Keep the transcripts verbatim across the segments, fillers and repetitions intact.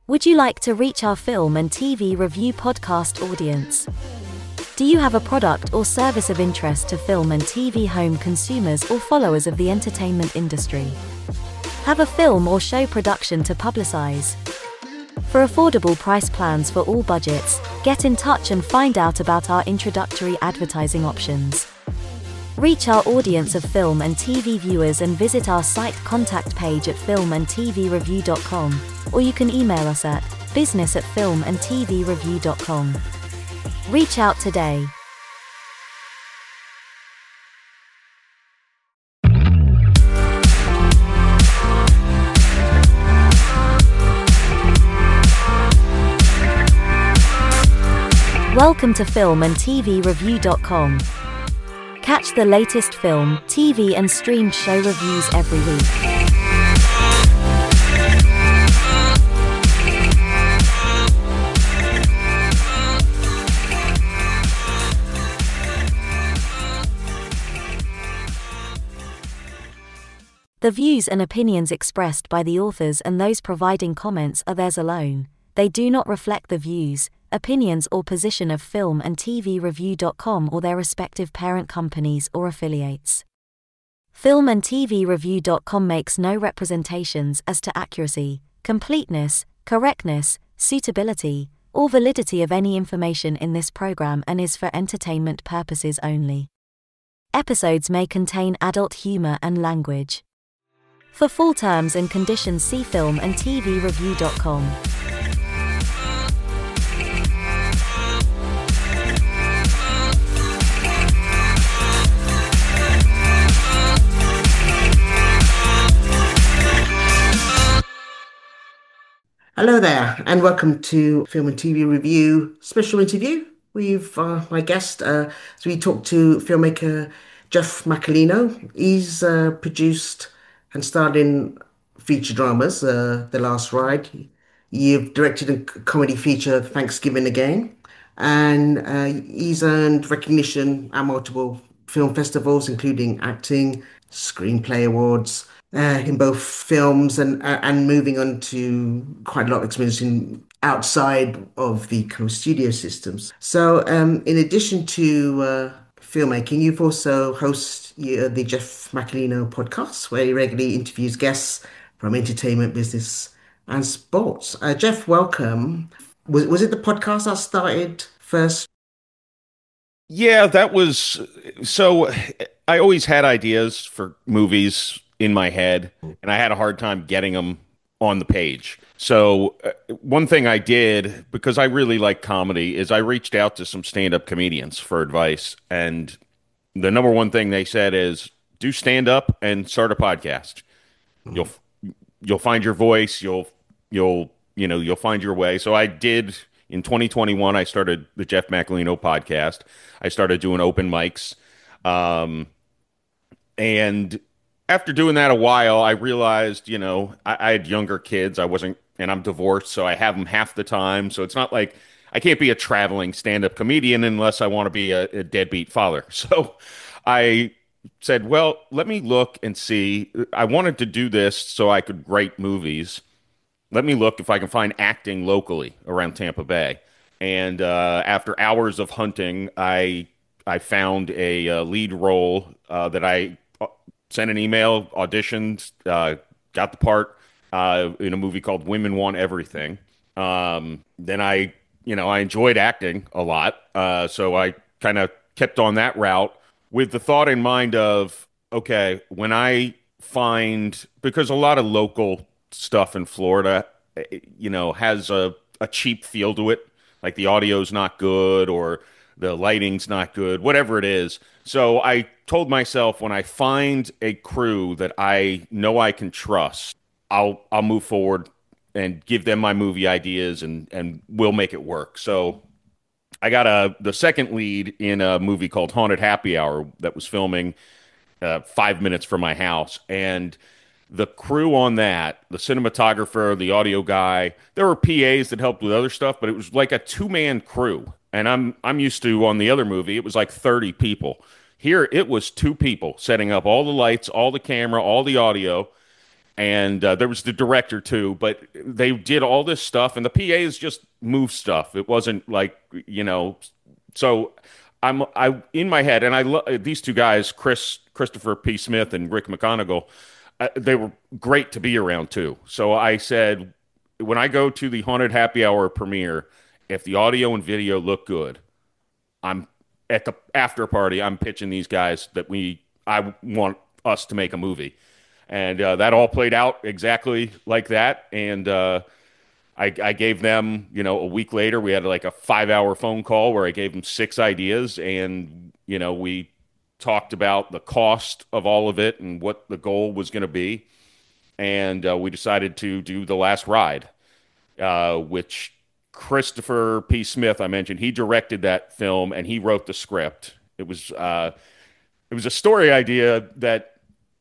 Would you like to reach our film and T V review podcast audience? Do you have a product or service of interest to film and T V home consumers or followers of the entertainment industry? Have a film or show production to publicize? For affordable price plans for all budgets, get in touch and find out about our introductory advertising options. Reach our audience of film and T V viewers and visit our site contact page at film and t v review dot com, or you can email us at business at film and t v review dot com. Reach out today. Welcome to film and t v review dot com. Catch the latest film, T V and streamed show reviews every week. The views and opinions expressed by the authors and those providing comments are theirs alone. They do not reflect the views, opinions or position of film and t v review dot com or their respective parent companies or affiliates. film and t v review dot com makes no representations as to accuracy, completeness, correctness, suitability, or validity of any information in this program and is for entertainment purposes only. Episodes may contain adult humor and language. For full terms and conditions, see film and t v review dot com. Hello there, and welcome to Film and T V Review special interview. We've uh, my guest, uh, so we talked to filmmaker Jeff Macalino. He's uh, produced and starred in feature dramas, uh, The Last Ride. You've directed a comedy feature, Thanksgiving Again, and uh, he's earned recognition at multiple film festivals, including acting, screenplay awards, uh, in both films and uh, and moving on to quite a lot of experience in outside of the kind of studio systems. So, um, in addition to uh, filmmaking, you've also host uh, the Jeff Macalino podcast, where he regularly interviews guests from entertainment, business, and sports. Uh, Jeff, welcome. Was was it the podcast that started first? Yeah, that was so. I always had ideas for movies in my head, and I had a hard time getting them on the page. So uh, one thing I did, because I really like comedy, is I reached out to some stand-up comedians for advice, and the number one thing they said is do stand-up and start a podcast. You'll you'll find your voice. You'll you'll you know you'll find your way. So I did. In twenty twenty-one, I started the Jeff Macalino podcast. I started doing open mics. Um, and after doing that a while, I realized, you know, I, I had younger kids. I wasn't, and I'm divorced, so I have them half the time. So it's not like I can't be a traveling stand-up comedian unless I want to be a, a deadbeat father. So I said, well, let me look and see. I wanted to do this so I could write movies. Let me look if I can find acting locally around Tampa Bay. And uh, after hours of hunting, I I found a uh, lead role uh, that I sent an email, auditioned, uh, got the part uh, in a movie called Women Want Everything. Um, then I, you know, I enjoyed acting a lot, uh, so I kind of kept on that route with the thought in mind of, okay, when I find, because a lot of local stuff in Florida, you know, has a, a cheap feel to it. Like the audio's not good or the lighting's not good, whatever it is. So I told myself when I find a crew that I know I can trust, I'll I'll move forward and give them my movie ideas and and we'll make it work. So I got a the second lead in a movie called Haunted Happy Hour that was filming uh, five minutes from my house. And the crew on that, the cinematographer, the audio guy, there were P As that helped with other stuff, but it was like a two-man crew. And I'm I'm used to, on the other movie, it was like thirty people. Here, it was two people setting up all the lights, all the camera, all the audio. and uh, there was the director too. But they did all this stuff, and the P As just moved stuff. It wasn't like you know. So I'm I in my head, and I lo these two guys, Chris Christopher P. Smith and Rick McConaughey. Uh, they were great to be around too. So I said, when I go to the Haunted Happy Hour premiere, if the audio and video look good, I'm at the after party. I'm pitching these guys that we I want us to make a movie, and uh, that all played out exactly like that. And uh, I, I gave them, you know, a week later, we had like a five hour phone call where I gave them six ideas, and you know, we talked about the cost of all of it and what the goal was going to be, and uh, we decided to do The Last Ride, uh, which Christopher P. Smith, I mentioned, he directed that film and he wrote the script. It was uh, it was a story idea that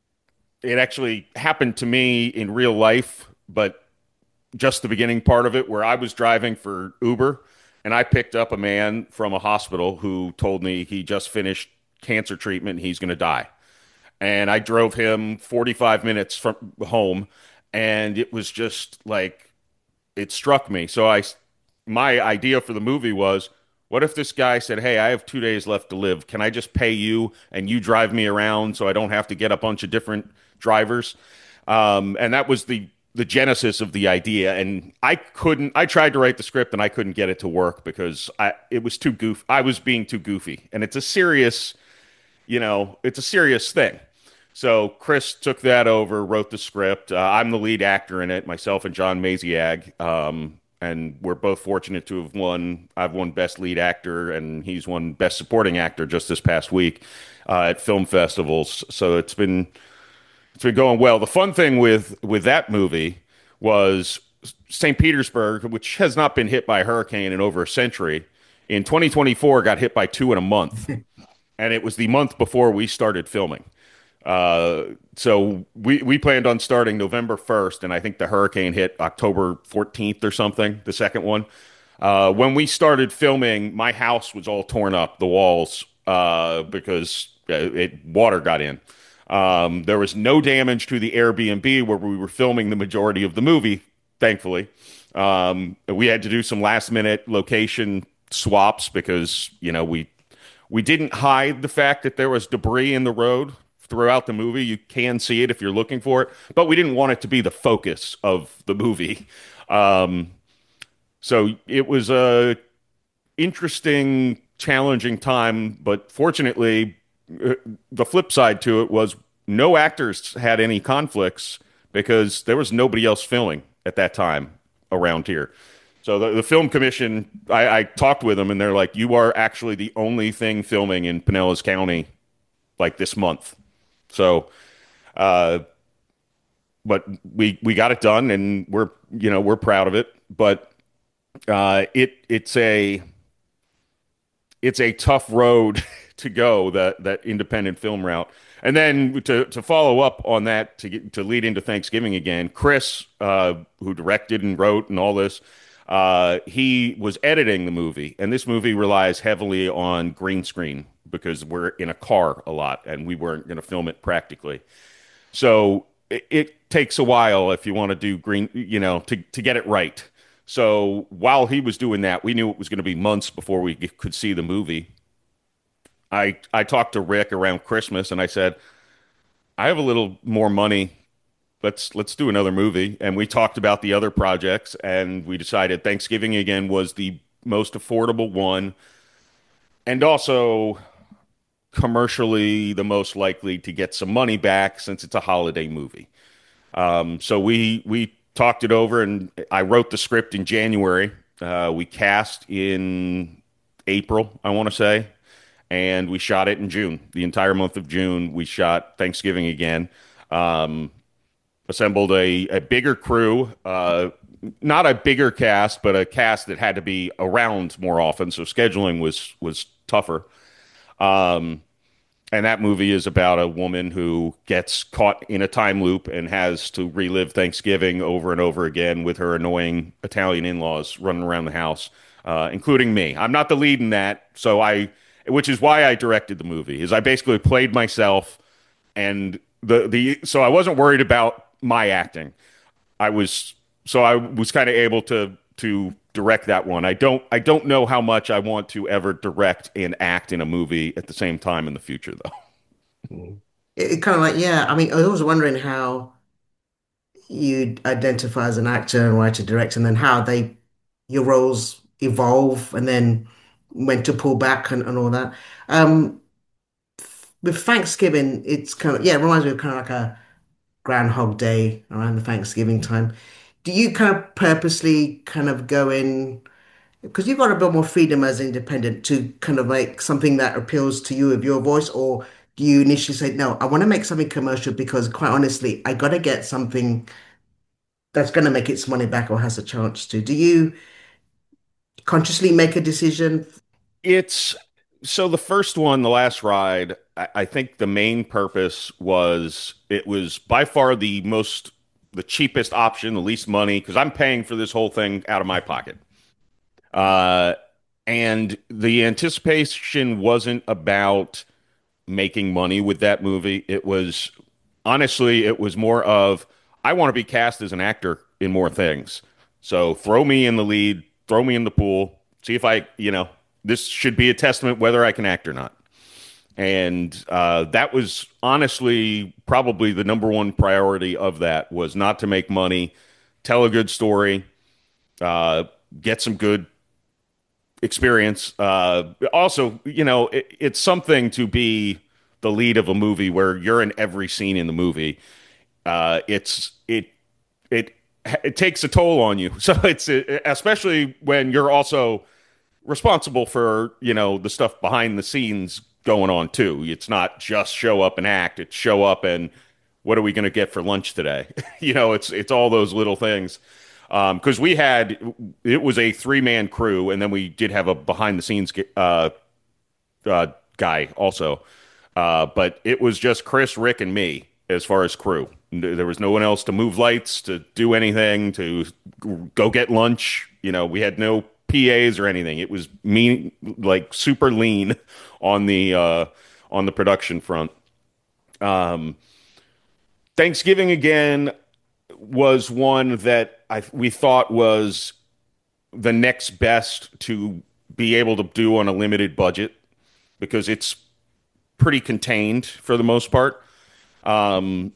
it actually happened to me in real life, but just the beginning part of it, where I was driving for Uber and I picked up a man from a hospital who told me he just finished cancer treatment and he's going to die. And I drove him forty-five minutes from home, and it was just like it struck me. So I, my idea for the movie was, what if this guy said, "Hey, I have two days left to live. Can I just pay you and you drive me around so I don't have to get a bunch of different drivers?" Um, and that was the the genesis of the idea. And I couldn't. I tried to write the script and I couldn't get it to work because I it was too goof. I was being too goofy, and it's a serious, you know, it's a serious thing. So Chris took that over, wrote the script. Uh, I'm the lead actor in it, myself and John Maziag. Um, and we're both fortunate to have won. I've won Best Lead Actor, and he's won Best Supporting Actor just this past week uh, at film festivals. So it's been it's been going well. The fun thing with with that movie was Saint Petersburg, which has not been hit by a hurricane in over a century, in twenty twenty-four got hit by two in a month, and it was the month before we started filming. Uh, so we we planned on starting November first, and I think the hurricane hit October fourteenth or something, the second one. Uh, when we started filming, my house was all torn up, the walls, uh, because it, it water got in. Um, there was no damage to the Airbnb where we were filming the majority of the movie, thankfully. Um, we had to do some last minute location swaps because, you know, we we didn't hide the fact that there was debris in the road throughout the movie. You can see it if you're looking for it, but we didn't want it to be the focus of the movie. Um, so it was a interesting, challenging time, but fortunately, uh, the flip side to it was no actors had any conflicts because there was nobody else filming at that time around here. So the, the film commission, I, I talked with them, and they're like, "You are actually the only thing filming in Pinellas County like this month." So, uh, but we we got it done, and we're you know we're proud of it. But uh, it it's a it's a tough road to go, that that independent film route. And then to to follow up on that, to get, to lead into Thanksgiving again, Chris, uh, who directed and wrote and all this, uh, he was editing the movie, and this movie relies heavily on green screen because we're in a car a lot, and we weren't going to film it practically. So it, it takes a while if you want to do green, you know, to to get it right. So while he was doing that, we knew it was going to be months before we could see the movie. I I talked to Rick around Christmas, and I said, I have a little more money. Let's let's do another movie. And we talked about the other projects, and we decided Thanksgiving again was the most affordable one, and also commercially the most likely to get some money back since it's a holiday movie. Um, so we we talked it over, and I wrote the script in January. Uh, we cast in April, I want to say, and we shot it in June. The entire month of June, we shot Thanksgiving again. Um, assembled a, a bigger crew, uh, not a bigger cast, but a cast that had to be around more often. So scheduling was was tougher. Um, and that movie is about a woman who gets caught in a time loop and has to relive Thanksgiving over and over again with her annoying Italian in-laws running around the house, uh, including me. I'm not the lead in that, so I, which is why I directed the movie, is I basically played myself, and the the so I wasn't worried about my acting. I was so I was kind of able to to direct that one. I don't I don't know how much I want to ever direct and act in a movie at the same time in the future though. Mm. It, it kind of like, yeah, I mean, I was wondering how you identify as an actor and writer, director, and then how they your roles evolve and then when to pull back and, and all that. Um, with Thanksgiving, it's kind of, yeah, it reminds me of kind of like a Groundhog Day around the Thanksgiving time. Do you kind of purposely kind of go in, because you've got a bit more freedom as independent to kind of make something that appeals to you with your voice, or do you initially say, no, I want to make something commercial because quite honestly, I got to get something that's going to make its money back or has a chance to? Do you consciously make a decision? It's so the first one, The Last Ride, I, I think the main purpose was it was by far the most the cheapest option, the least money, because I'm paying for this whole thing out of my pocket. Uh, and the anticipation wasn't about making money with that movie. It was honestly, it was more of I want to be cast as an actor in more things. So throw me in the lead, throw me in the pool, see if I, you know, this should be a testament whether I can act or not. And uh, that was honestly probably the number one priority of that was not to make money, tell a good story, uh, get some good experience. Uh, also, you know, it, it's something to be the lead of a movie where you're in every scene in the movie. Uh, it's it it it takes a toll on you. So it's especially when you're also responsible for, you know, the stuff behind the scenes going on too. It's not just show up and act. It's show up and what are we going to get for lunch today? You know, it's it's all those little things. Um, because we had it was a three man crew, and then we did have a behind the scenes uh, uh, guy also. Uh, but it was just Chris, Rick, and me as far as crew. There was no one else to move lights, to do anything, to go get lunch. You know, we had no P As or anything. It was me, like super lean on the uh, on the production front. Um, Thanksgiving again was one that I we thought was the next best to be able to do on a limited budget because it's pretty contained for the most part. Um,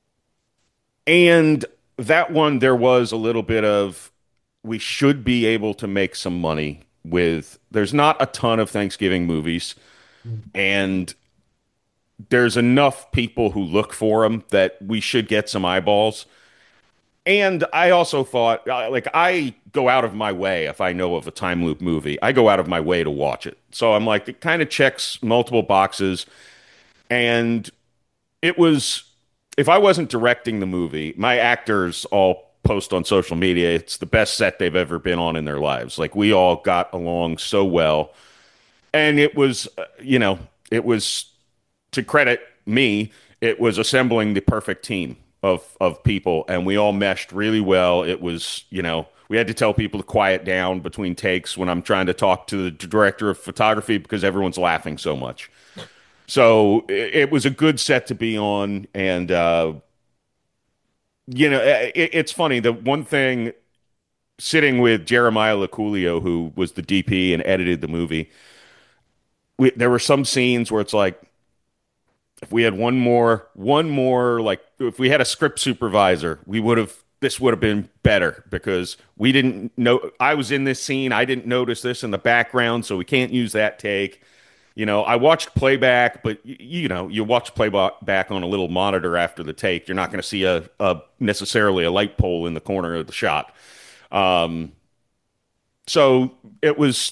and that one, there was a little bit of we should be able to make some money with. There's not a ton of Thanksgiving movies, and there's enough people who look for them that we should get some eyeballs. And I also thought, uh, like, I go out of my way if I know of a time loop movie. I go out of my way to watch it. So I'm like, it kind of checks multiple boxes. And it was, if I wasn't directing the movie, my actors all post on social media, it's the best set they've ever been on in their lives. Like, we all got along so well. And it was, uh, you know, it was to credit me, it was assembling the perfect team of of people, and we all meshed really well. It was, you know, we had to tell people to quiet down between takes when I'm trying to talk to the director of photography because everyone's laughing so much. So it, it was a good set to be on, and uh, you know, it, it's funny. The one thing sitting with Jeremiah Laculio, who was the D P and edited the movie, we, there were some scenes where it's like if we had one more, one more, like if we had a script supervisor, we would have, this would have been better because we didn't know, I was in this scene. I didn't notice this in the background, so we can't use that take. You know, I watched playback, but y- you know, you watch playback on a little monitor after the take. You're not going to see a, a necessarily a light pole in the corner of the shot. Um, so it was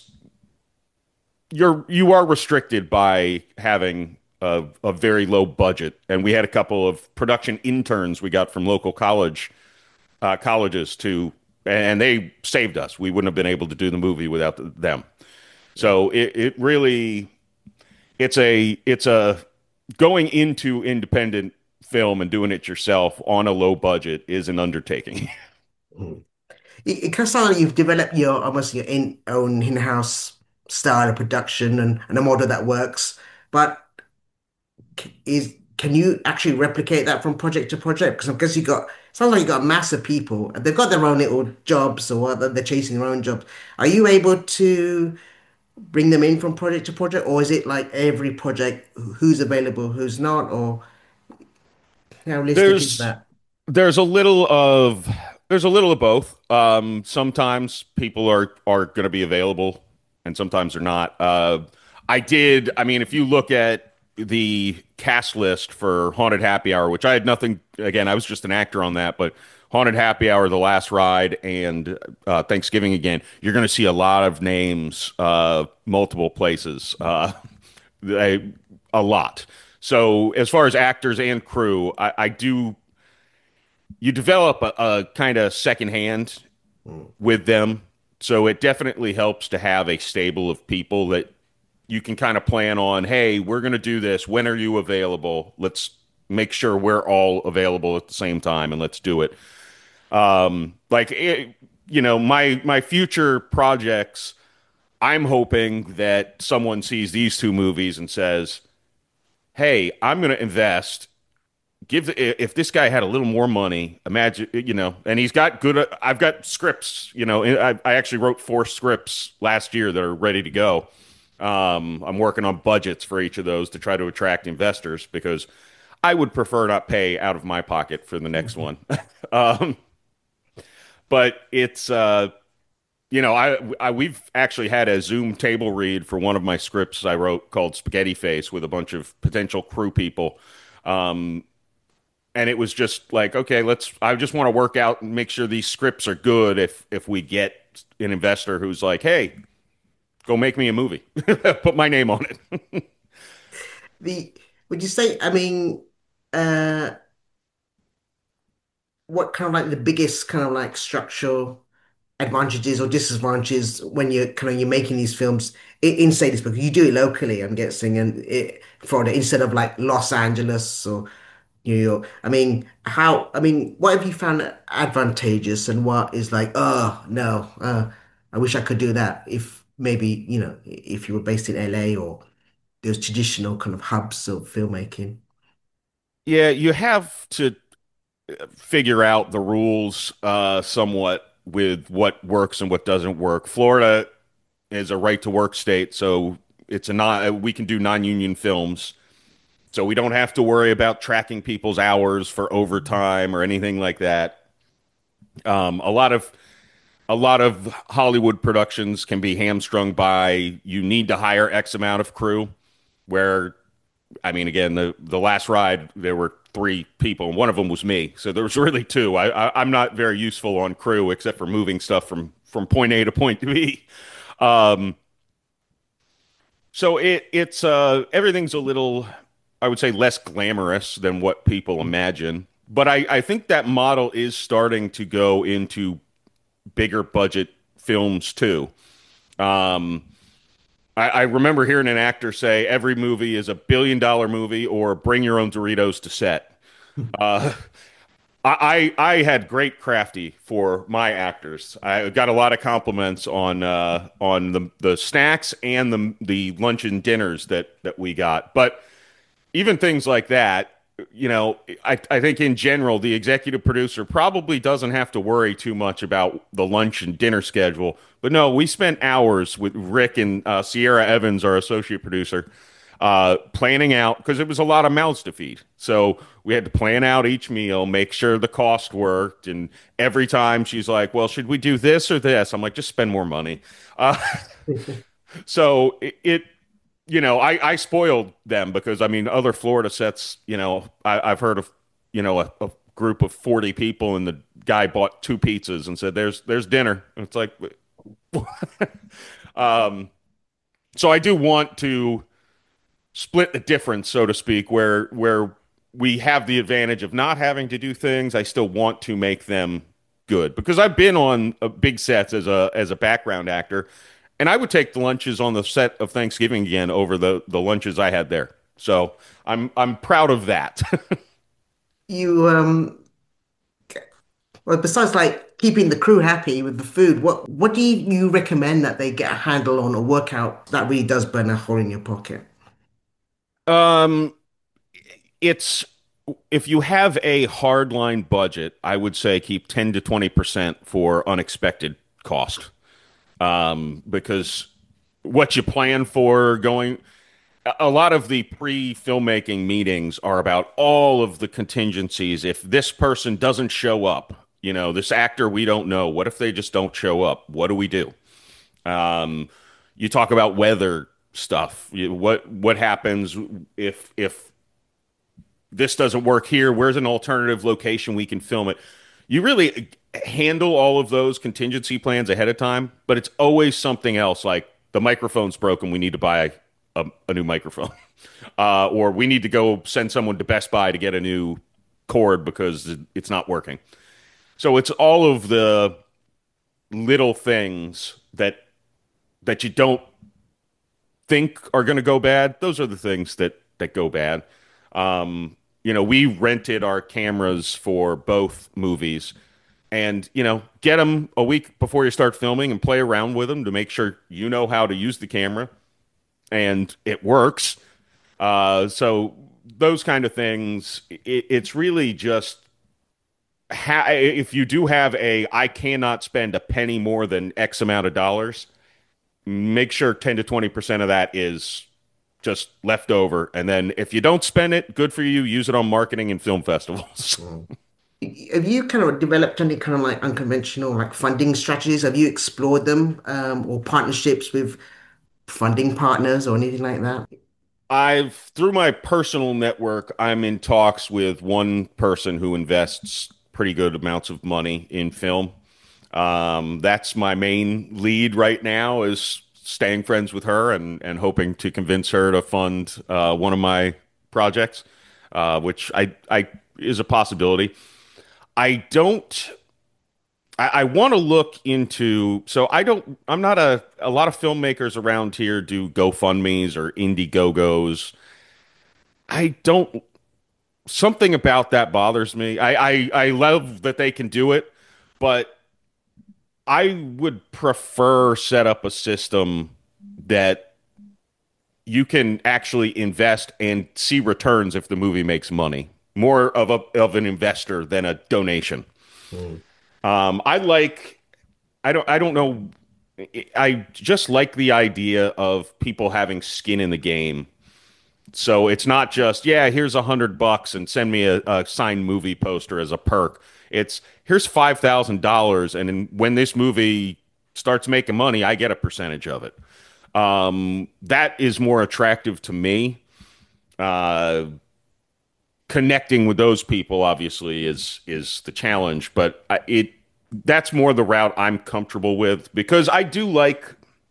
you're you are restricted by having a, a very low budget, and we had a couple of production interns we got from local college uh, colleges to, and they saved us. We wouldn't have been able to do the movie without the, them. So it it really it's a it's a going into independent film and doing it yourself on a low budget is an undertaking. Mm. It, it kind of sounds like you've developed your almost your in, own in-house style of production and, and a model that works. But is can you actually replicate that from project to project? Because I guess you got sounds like you got a mass of people and they've got their own little jobs or what, they're chasing their own jobs. Are you able to bring them in from project to project, or is it like every project who's available, who's not, or how realistic is There's that? there's a little of there's a little of both. Um, sometimes people are are going to be available, and sometimes they're not. Uh, I did. I mean, if you look at the cast list for Haunted Happy Hour, which I had nothing. Again, I was just an actor on that, but Haunted Happy Hour, The Last Ride, and uh, Thanksgiving Again, you're going to see a lot of names, uh, multiple places, uh, a, a lot. So as far as actors and crew, I, I do you develop a, a kind of second hand Mm. with them. So it definitely helps to have a stable of people that you can kind of plan on. Hey, we're going to do this. When are you available? Let's make sure we're all available at the same time and let's do it. Um, like, it, you know, my my future projects, I'm hoping that someone sees these two movies and says, "Hey, I'm going to invest give the, if this guy had a little more money, imagine, you know, and he's got good, I've got scripts, you know, I, I actually wrote four scripts last year that are ready to go. Um, I'm working on budgets for each of those to try to attract investors because I would prefer not pay out of my pocket for the next one. um, but it's, uh, you know, I, I we've actually had a Zoom table read for one of my scripts I wrote called Spaghetti Face with a bunch of potential crew people. Um, and it was just like, okay, let's I just want to work out and make sure these scripts are good if if we get an investor who's like, hey, go make me a movie, put my name on it. The would you say, I mean, uh, what kind of like the biggest kind of like structural advantages or disadvantages when you're kind of you're making these films in, in say this because you do it locally, I'm guessing, and it, Florida instead of like Los Angeles or New York. I mean, how, I mean, what have you found advantageous and what is like, oh no, uh, I wish I could do that if maybe, you know, if you were based in L A or those traditional kind of hubs of filmmaking. Yeah, you have to figure out the rules uh, somewhat with what works and what doesn't work. Florida is a right to work state, so it's a non we can do non-union films. So we don't have to worry about tracking people's hours for overtime or anything like that. Um, a lot of a lot of Hollywood productions can be hamstrung by you need to hire X amount of crew. Where, I mean, again, the the last ride there were three people, and one of them was me, so there was really two. I, I I'm not very useful on crew except for moving stuff from from point A to point B. Um, so it it's uh everything's a little, I would say, less glamorous than what people imagine. But I, I think that model is starting to go into bigger budget films too. Um, I, I remember hearing an actor say every movie is a billion dollar movie or bring your own Doritos to set. Uh, I, I I had great crafty for my actors. I got a lot of compliments on uh, on the the snacks and the the lunch and dinners that that we got. But even things like that, you know, I, I think in general, the executive producer probably doesn't have to worry too much about the lunch and dinner schedule. But no, we spent hours with Rick and uh, Sierra Evans, our associate producer, uh, planning out because it was a lot of mouths to feed. So we had to plan out each meal, make sure the cost worked. And every time she's like, well, should we do this or this? I'm like, just spend more money. Uh, so it, it you know, I, I spoiled them because I mean, other Florida sets, you know, I, I've heard of, you know, a, a group of forty people and the guy bought two pizzas and said, there's, there's dinner. And it's like, um, so I do want to split the difference, so to speak, where, where we have the advantage of not having to do things. I still want to make them good because I've been on uh, big sets as a, as a background actor. And I would take the lunches on the set of Thanksgiving Again over the the lunches I had there. So I'm I'm proud of that. You, um, well, besides like keeping the crew happy with the food, what what do you, you recommend that they get a handle on or work out that really does burn a hole in your pocket? um, it's if you have a hardline budget, I would say keep ten to twenty percent for unexpected cost. Um, because what you plan for going, a lot of the pre-filmmaking meetings are about all of the contingencies. If this person doesn't show up, you know, this actor we don't know, what if they just don't show up? What do we do? Um, you talk about weather stuff. You, what what happens if if this doesn't work here? Where's an alternative location we can film it? You really handle all of those contingency plans ahead of time, but it's always something else like the microphone's broken. We need to buy a, a new microphone. Uh, or we need to go send someone to Best Buy to get a new cord because it's not working. So it's all of the little things that that you don't think are going to go bad. Those are the things that that go bad. Um, you know, we rented our cameras for both movies, and you know, get them a week before you start filming and play around with them to make sure you know how to use the camera and it works. Uh, so those kind of things, it, it's really just ha if you do have a I cannot spend a penny more than X amount of dollars, make sure ten to twenty percent of that is just left over. And then if you don't spend it, good for you. Use it on marketing and film festivals. Have you kind of developed any kind of like unconventional like funding strategies? Have you explored them, um, or partnerships with funding partners or anything like that? I've, through my personal network, I'm in talks with one person who invests pretty good amounts of money in film. Um, that's my main lead right now is staying friends with her and, and hoping to convince her to fund uh, one of my projects, uh, which I, I is a possibility. I don't. I, I want to look into. So I don't. I'm not a. A lot of filmmakers around here do GoFundMe's or Indiegogos. I don't. Something about that bothers me. I, I I love that they can do it, but I would prefer set up a system that you can actually invest and see returns if the movie makes money. More of a of an investor than a donation. Mm. Um, I like I don't I don't know I just like the idea of people having skin in the game. So it's not just, yeah, here's a hundred bucks and send me a, a signed movie poster as a perk. It's here's five thousand dollars, and in, when this movie starts making money, I get a percentage of it. Um, that is more attractive to me. Uh, Connecting with those people obviously is is the challenge, but I, it that's more the route I'm comfortable with because I do like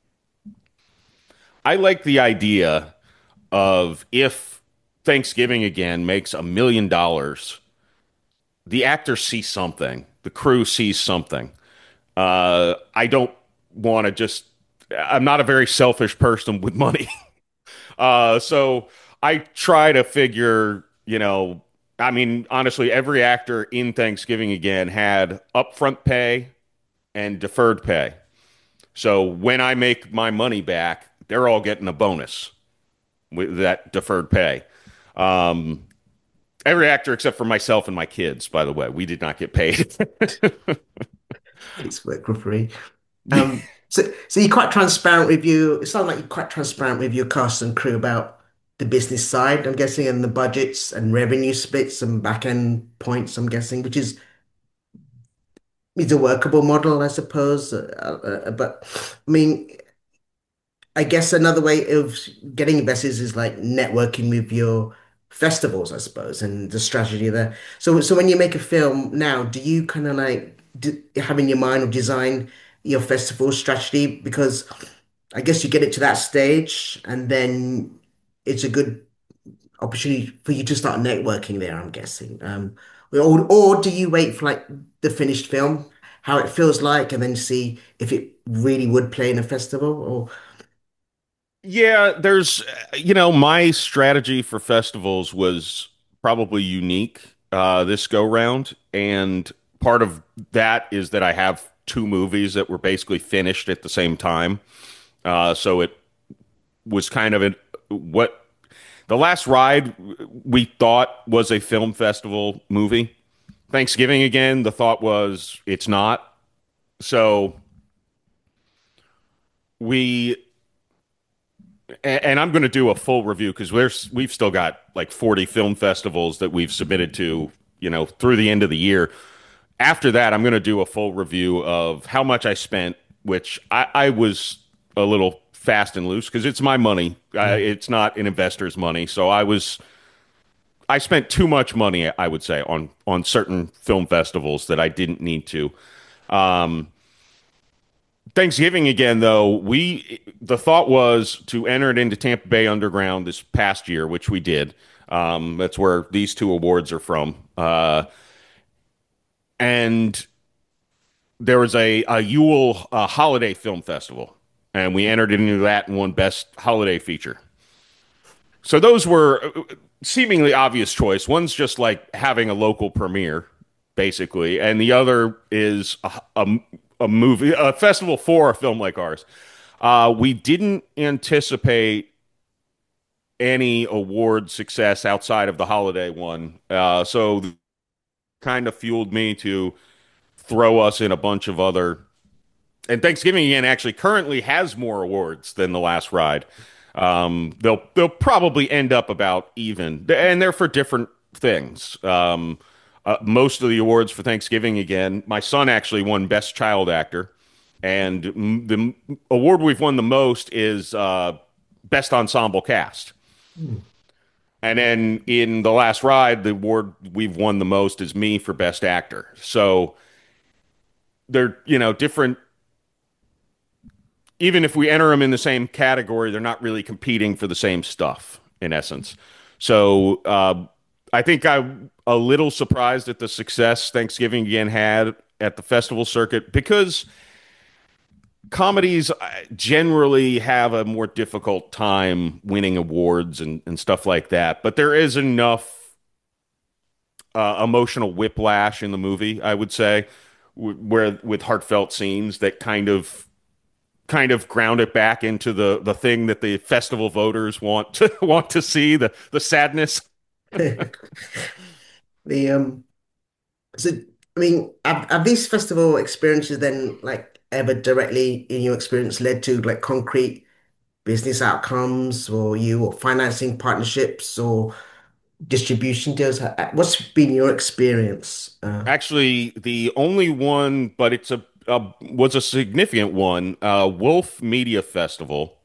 I like the idea of if Thanksgiving again makes a million dollars, the actors see something, the crew sees something. Uh, I don't want to just. I'm not a very selfish person with money, uh, so I try to figure. You know, I mean, honestly, every actor in Thanksgiving again had upfront pay and deferred pay. So when I make my money back, they're all getting a bonus with that deferred pay. Um, every actor except for myself and my kids, by the way, we did not get paid. It's work for free. Um, so, so you're quite transparent with you. It sounds like you're quite transparent with your cast and crew about the business side, I'm guessing, and the budgets and revenue splits and back end points, I'm guessing, which is is a workable model, I suppose. Uh, uh, but I mean, I guess another way of getting investors is like networking with your festivals, I suppose, and the strategy there. So, so when you make a film now, do you kind of like d have in your mind or design your festival strategy? Because I guess you get it to that stage, and then it's a good opportunity for you to start networking there, I'm guessing. Um, or, or do you wait for like the finished film, how it feels like, and then see if it really would play in a festival? Or Yeah, there's, you know, my strategy for festivals was probably unique uh, this go round. And part of that is that I have two movies that were basically finished at the same time. Uh, so it was kind of an, what The Last Ride we thought was a film festival movie. Thanksgiving again, the thought was it's not. So we and I'm going to do a full review because we're we've still got like forty film festivals that we've submitted to, you know, through the end of the year. After that, I'm going to do a full review of how much I spent, which I, I was a little fast and loose because it's my money. I, it's not an investor's money, so I was I spent too much money, I would say, on on certain film festivals that I didn't need to. Um, Thanksgiving again, though, we the thought was to enter it into Tampa Bay Underground this past year, which we did. Um, that's where these two awards are from. Uh, and there was a, a Yule uh, Holiday Film Festival, and we entered into that and won Best Holiday Feature. So those were seemingly obvious choice. One's just like having a local premiere, basically, and the other is a, a, a movie, a festival for a film like ours. Uh, we didn't anticipate any award success outside of the holiday one, uh, so kind of fueled me to throw us in a bunch of other. And Thanksgiving again actually currently has more awards than The Last Ride. Um, they'll they'll probably end up about even, and they're for different things. Um, uh, most of the awards for Thanksgiving again, my son actually won Best Child Actor, and the award we've won the most is uh, Best Ensemble Cast. Hmm. And then in The Last Ride, the award we've won the most is me for Best Actor. So they're, you know, different. Even if we enter them in the same category, they're not really competing for the same stuff, in essence. So uh, I think I'm a little surprised at the success Thanksgiving again had at the festival circuit because comedies generally have a more difficult time winning awards and, and stuff like that. But there is enough uh, emotional whiplash in the movie, I would say, w- where with heartfelt scenes that kind of kind of ground it back into the the thing that the festival voters want to want to see, the the sadness. The um so I mean have, have these festival experiences then like ever directly in your experience led to like concrete business outcomes or you or financing partnerships or distribution deals? Ha- What's been your experience? Uh, Actually, the only one, but it's a, a was a significant one. Uh, Wolf Media Festival.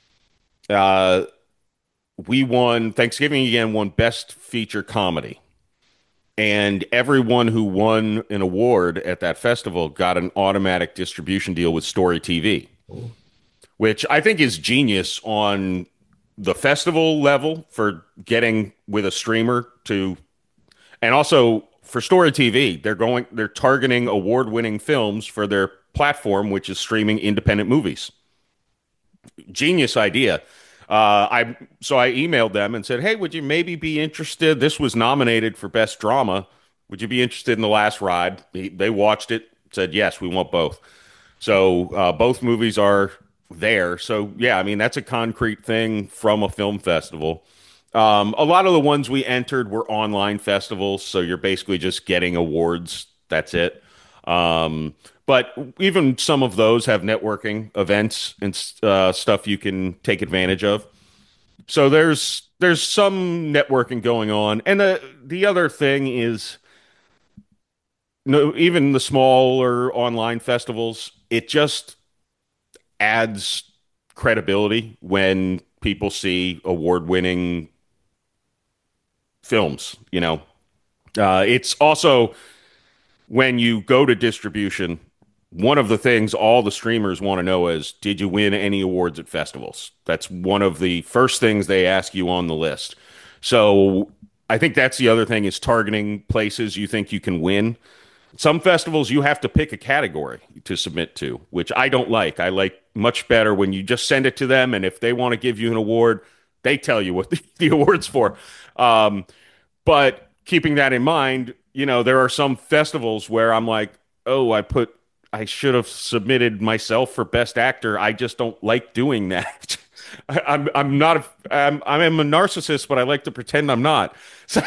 Uh, we won Thanksgiving again. Won Best Feature Comedy, and everyone who won an award at that festival got an automatic distribution deal with Story T V, which I think is genius on the festival level for getting with a streamer to, and also for Story T V, they're going, they're targeting award-winning films for their platform, which is streaming independent movies. Genius idea. Uh, I so I emailed them and said, "Hey, would you maybe be interested? This was nominated for Best Drama. Would you be interested in The Last Ride?" They, they watched it, said, "Yes, we want both." So uh, both movies are there. So yeah, I mean that's a concrete thing from a film festival. Um, a lot of the ones we entered were online festivals, so you're basically just getting awards. That's it. Um, but even some of those have networking events and uh, stuff you can take advantage of. So there's there's some networking going on, and the the other thing is, no, even the smaller online festivals, it just adds credibility when people see award-winning films. You know, uh, it's also when you go to distribution, one of the things all the streamers want to know is, did you win any awards at festivals? That's one of the first things they ask you on the list. So I think that's the other thing is targeting places you think you can win. Some festivals you have to pick a category to submit to, which I don't like. I like much better when you just send it to them, and if they want to give you an award, they tell you what the, the award's for. Um, but keeping that in mind, you know, there are some festivals where I'm like, oh, I put, I should have submitted myself for Best Actor. I just don't like doing that. I, I'm I'm not a, I'm I'm a narcissist, but I like to pretend I'm not. So,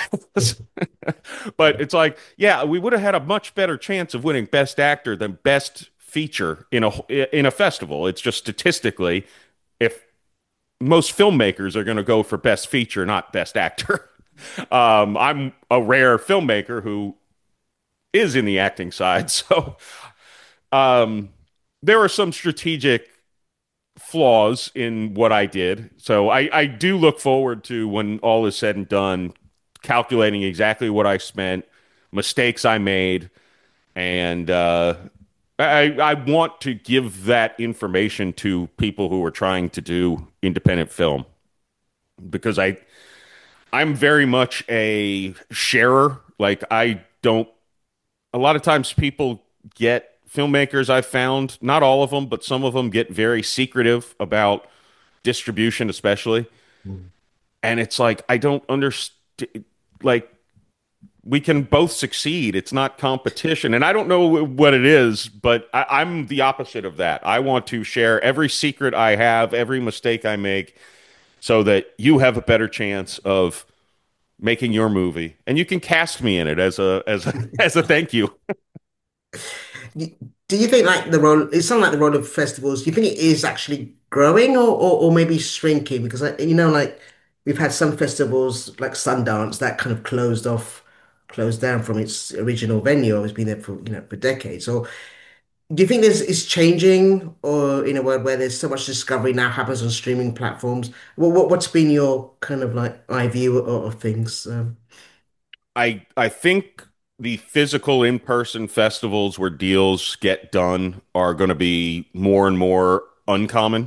but it's like, yeah, we would have had a much better chance of winning Best Actor than Best Feature in a in a festival. It's just statistically, if most filmmakers are going to go for Best Feature, not Best Actor. Um, I'm a rare filmmaker who is in the acting side, so um, there are some strategic flaws in what I did. So I, I do look forward to when all is said and done, calculating exactly what I spent, mistakes I made, and uh, I, I want to give that information to people who are trying to do independent film because I I'm very much a sharer. Like I don't. A lot of times people get filmmakers I've found, not all of them, but some of them get very secretive about distribution, especially. Mm. And it's like, I don't understand. Like, we can both succeed. It's not competition. And I don't know what it is, but I, I'm the opposite of that. I want to share every secret I have, every mistake I make, so that you have a better chance of making your movie, and you can cast me in it as a as a as a thank you. Y- Do you think like the role, it sounds like the role of festivals, do you think it is actually growing or, or, or maybe shrinking? Because, like, you know, like we've had some festivals like Sundance that kind of closed off, closed down from its original venue. It's been there for, you know, for decades. So do you think this is changing or in a world where there's so much discovery now happens on streaming platforms? What, what, what's been your kind of like eye view of, of things? Um, I I think the physical in-person festivals where deals get done are going to be more and more uncommon.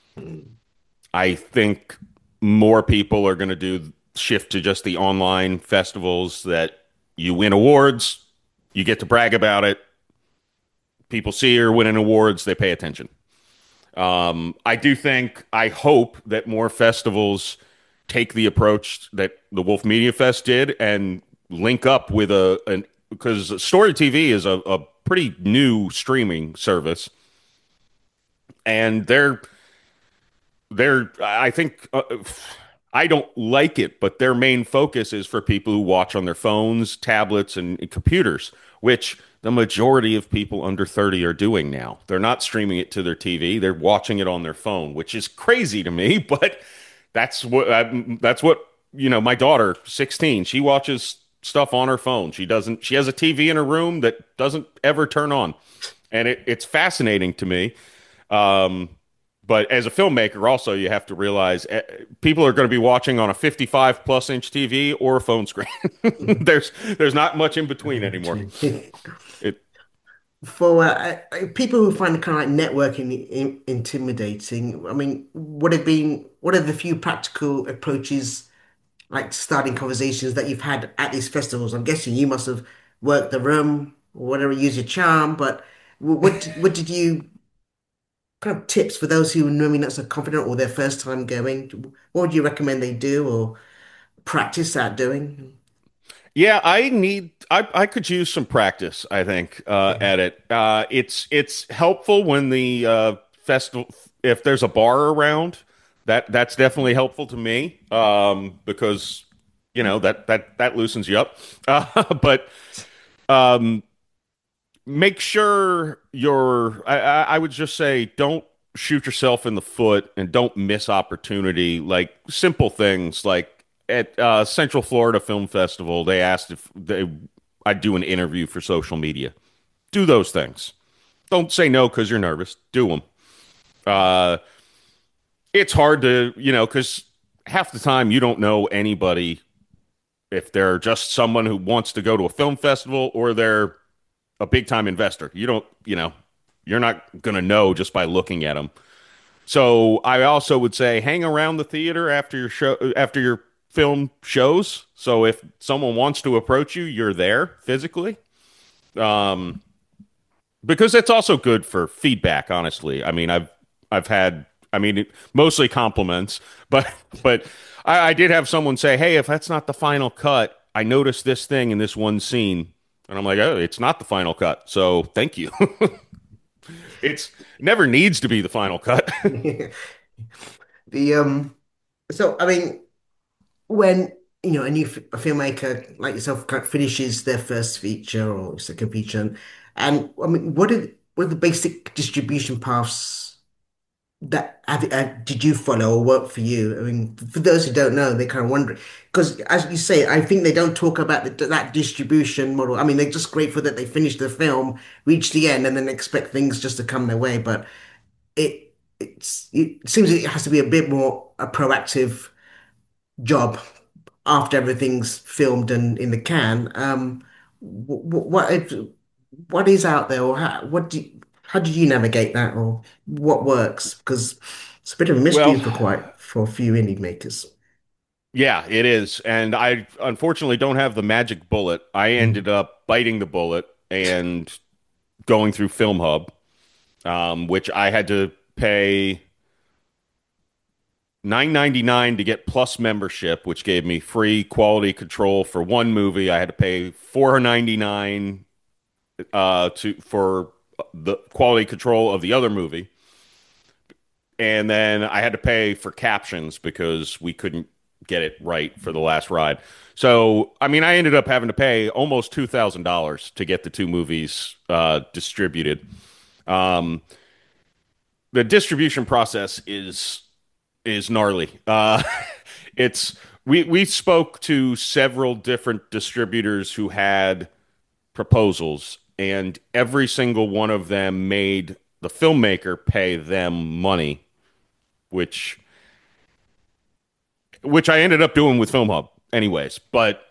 I think more people are going to do shift to just the online festivals that you win awards, you get to brag about it. People see you're winning awards, they pay attention. Um, I do think, I hope that more festivals take the approach that the Wolf Media Fest did and link up with a an because Story T V is a, a pretty new streaming service, and they're they're I think uh, I don't like it, but their main focus is for people who watch on their phones, tablets, and, and computers, which the majority of people under thirty are doing now. They're not streaming it to their T V, they're watching it on their phone, which is crazy to me, but that's what uh, that's what, you know, my daughter, sixteen, she watches stuff on her phone. She doesn't she has a T V in her room that doesn't ever turn on. And it, it's fascinating to me. Um, but as a filmmaker, also, you have to realize eh, people are going to be watching on a fifty-five plus inch T V or a phone screen. there's there's not much in between anymore. It For uh, uh, people who find kind of like networking in, intimidating, I mean, what have been what are the few practical approaches like starting conversations that you've had at these festivals? I'm guessing you must have worked the room or whatever, use your charm, but wh- what what did you kind of tips for those who are maybe not so confident or their first time going? What would you recommend they do or practice at doing? Yeah, I need I I could use some practice, I think, uh, Yeah. at it. Uh, it's it's helpful when the uh, festival, if there's a bar around, that that's definitely helpful to me, um, because you know that that that loosens you up. Uh, but um, make sure you're I, I I would just say don't shoot yourself in the foot and don't miss opportunity. Like simple things like at uh, Central Florida Film Festival, they asked if they I'd do an interview for social media. Do those things. Don't say no because you're nervous. Do them. Uh, it's hard to, you know, because half the time you don't know anybody if they're just someone who wants to go to a film festival or they're a big time investor. You don't, you know, you're not going to know just by looking at them. So I also would say hang around the theater after your show, after your film shows. So if someone wants to approach you, you're there physically. Um, because it's also good for feedback, honestly. I mean, I've I've had I mean mostly compliments, but but I, I did have someone say, "Hey, if that's not the final cut, I noticed this thing in this one scene." And I'm like, "Oh, it's not the final cut." So, thank you. It's never needs to be the final cut. The um, so I mean, when you know a new f a filmmaker like yourself kind of finishes their first feature or second feature, and, and I mean, what are what are the basic distribution paths that have, uh, did you follow or work for you? I mean, for those who don't know, they kind of wonder because, as you say, I think they don't talk about the, that distribution model. I mean, they're just grateful that they finished the film, reach the end, and then expect things just to come their way. But it it's it seems it has to be a bit more a proactive job after everything's filmed and in the can. Um, what what what is out there, or how, what do you, how did you navigate that, or what works? Because it's a bit of a mystery Well, for quite for a few indie makers. yeah, it is. And I unfortunately don't have the magic bullet. I ended Mm. up biting the bullet and going through Film Hub, um, which I had to pay nine ninety-nine to get plus membership, which gave me free quality control for one movie. I had to pay four ninety-nine uh, to for the quality control of the other movie. And then I had to pay for captions because we couldn't get it right for the last ride. So, I mean, I ended up having to pay almost two thousand dollars to get the two movies uh, distributed. Um, the distribution process is is gnarly. Uh, it's we we spoke to several different distributors who had proposals, and every single one of them made the filmmaker pay them money, which which I ended up doing with Film Hub anyways. But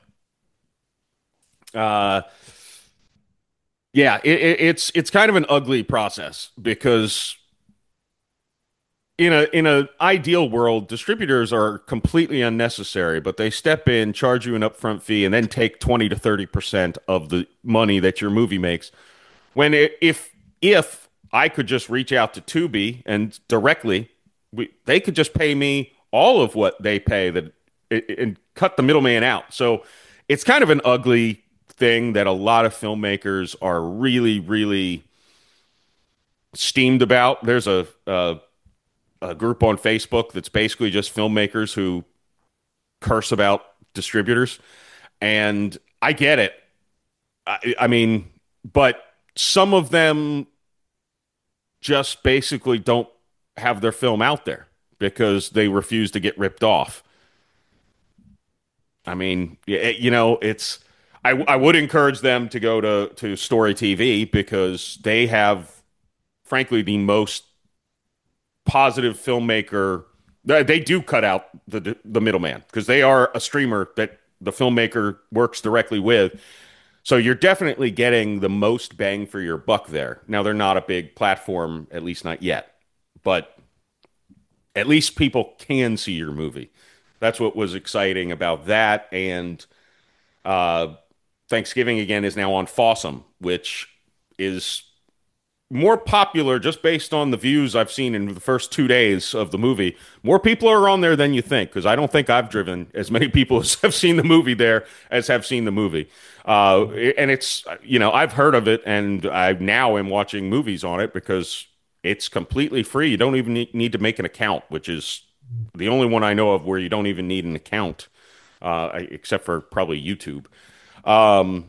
uh, yeah, it, it, it's it's kind of an ugly process because in a in an ideal world, distributors are completely unnecessary, but they step in, charge you an upfront fee, and then take twenty to thirty percent of the money that your movie makes. When it, if if I could just reach out to Tubi and directly, we, they could just pay me all of what they pay that and cut the middleman out. So it's kind of an ugly thing that a lot of filmmakers are really, really steamed about. There's a, a, a group on Facebook that's basically just filmmakers who curse about distributors, and I get it. I, I mean, but some of them just basically don't have their film out there because they refuse to get ripped off. I mean, you know, it's I, I would encourage them to go to to Story T V because they have, frankly, the most positive filmmaker. They they do cut out the the middleman because they are a streamer that the filmmaker works directly with. So you're definitely getting the most bang for your buck there. Now they're not a big platform, at least not yet, but at least people can see your movie. That's what was exciting about that. And uh, Thanksgiving again is now on Fossum, which is more popular just based on the views I've seen in the first two days of the movie. More people are on there than you think because I don't think I've driven as many people as have seen the movie there as have seen the movie. Uh, and it's, you know, I've heard of it and I now am watching movies on it because it's completely free. You don't even need, need to make an account, which is the only one I know of where you don't even need an account, uh, except for probably YouTube. Um,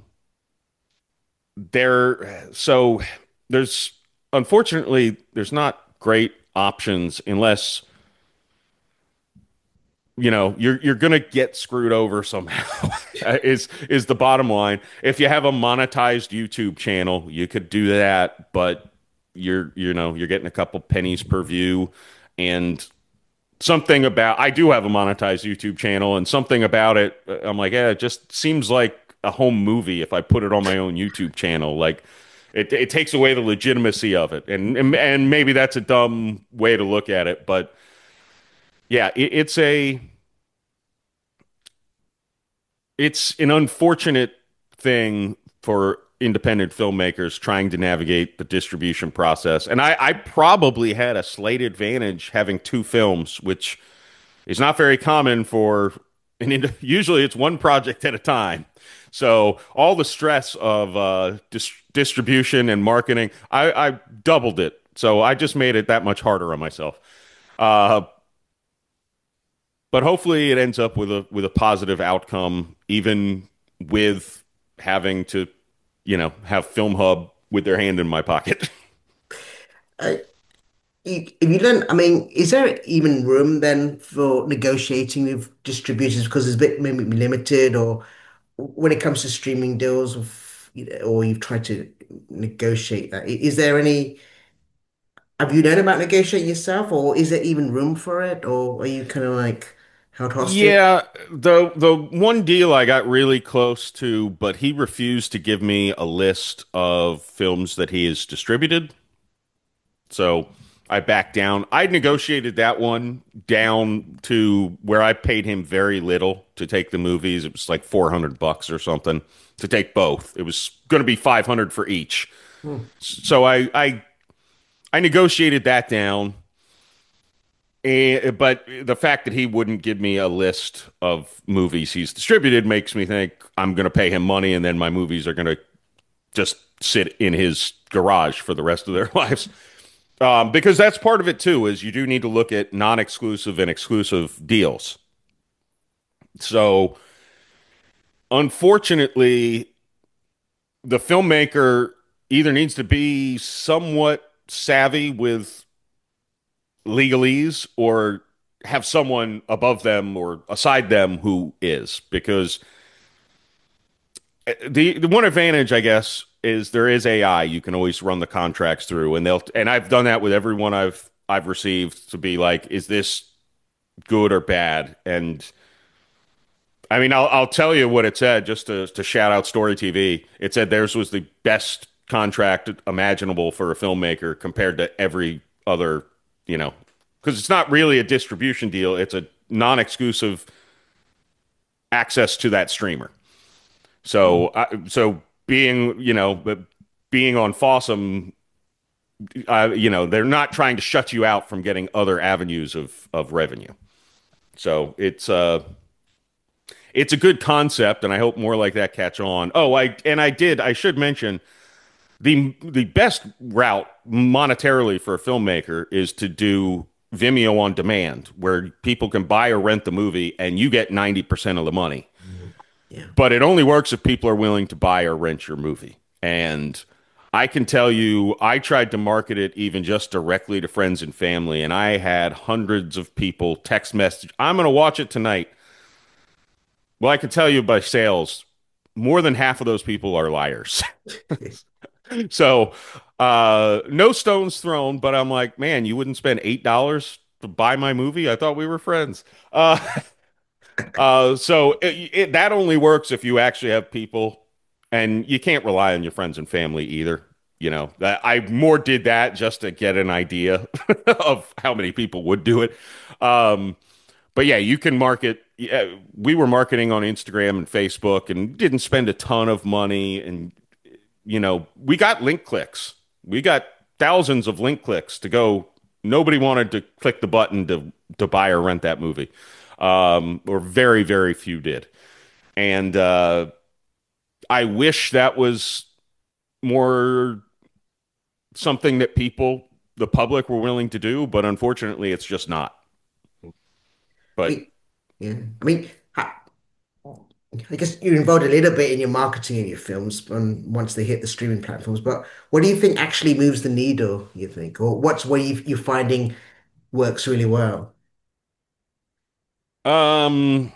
there, so there's unfortunately there's not great options unless you know you're you're gonna get screwed over somehow. is is the bottom line. If you have a monetized YouTube channel, you could do that, but you're you know you're getting a couple pennies per view, and something about I do have a monetized YouTube channel, and something about it, I'm like, yeah, it just seems like a home movie if I put it on my own YouTube channel. Like, it it takes away the legitimacy of it, and and, and maybe that's a dumb way to look at it, but yeah, it, it's a it's an unfortunate thing for independent filmmakers trying to navigate the distribution process. And I, I probably had a slight advantage having two films, which is not very common for and usually it's one project at a time. So all the stress of uh, dis- distribution and marketing, I, I doubled it. So I just made it that much harder on myself. Uh, but hopefully it ends up with a with a positive outcome, even with having to, you know, have Film Hub with their hand in my pocket. Uh, you- if you don't, I mean, is there even room then for negotiating with distributors because it's a bit maybe limited, or when it comes to streaming deals, of, you know, or you've tried to negotiate that? I- Is there any? Have you known about negotiating yourself, or is there even room for it, or are you kind of like held hostage? Yeah, the the one deal I got really close to, but he refused to give me a list of films that he has distributed. So I backed down. I negotiated that one down to where I paid him very little to take the movies. It was like four hundred bucks or something to take both. It was going to be five hundred for each. Hmm. So I I I negotiated that down. And, but the fact that he wouldn't give me a list of movies he's distributed makes me think I'm going to pay him money and then my movies are going to just sit in his garage for the rest of their lives. Um, because that's part of it too, is you do need to look at non-exclusive and exclusive deals. So unfortunately, the filmmaker either needs to be somewhat savvy with legalese or have someone above them or aside them who is, because the the one advantage I guess is there is A I you can always run the contracts through, and they'll and I've done that with everyone I've I've received to be like, is this good or bad? And I mean, I'll I'll tell you what it said just to to shout out Story T V. It said theirs was the best contract imaginable for a filmmaker compared to every other, you know, because it's not really a distribution deal; it's a non-exclusive access to that streamer. So, I, so being, you know, being on Fossum, uh, you know, they're not trying to shut you out from getting other avenues of of revenue. So it's uh it's a good concept, and I hope more like that catch on. Oh, I and I did. I should mention the the best route monetarily for a filmmaker is to do Vimeo on demand, where people can buy or rent the movie, and you get ninety percent of the money. Yeah. But it only works if people are willing to buy or rent your movie. And I can tell you, I tried to market it even just directly to friends and family, and I had hundreds of people text message, I'm going to watch it tonight. Well, I can tell you by sales, more than half of those people are liars. So, uh, no stones thrown, but I'm like, man, you wouldn't spend eight dollars to buy my movie? I thought we were friends. Uh, uh, so it, it, that only works if you actually have people, and you can't rely on your friends and family either. You know, that I more did that just to get an idea of how many people would do it. Um, but yeah, you can market. Yeah, we were marketing on Instagram and Facebook and didn't spend a ton of money. And, you know, we got link clicks. We got thousands of link clicks to go. Nobody wanted to click the button to, to buy or rent that movie. Um, or very, very few did. And uh, I wish that was more something that people, the public, were willing to do, but unfortunately, it's just not. I But mean, yeah. I mean, I, I guess you're involved a little bit in your marketing in your films and once they hit the streaming platforms. But what do you think actually moves the needle, you think? Or what's where you, you're finding works really well? um,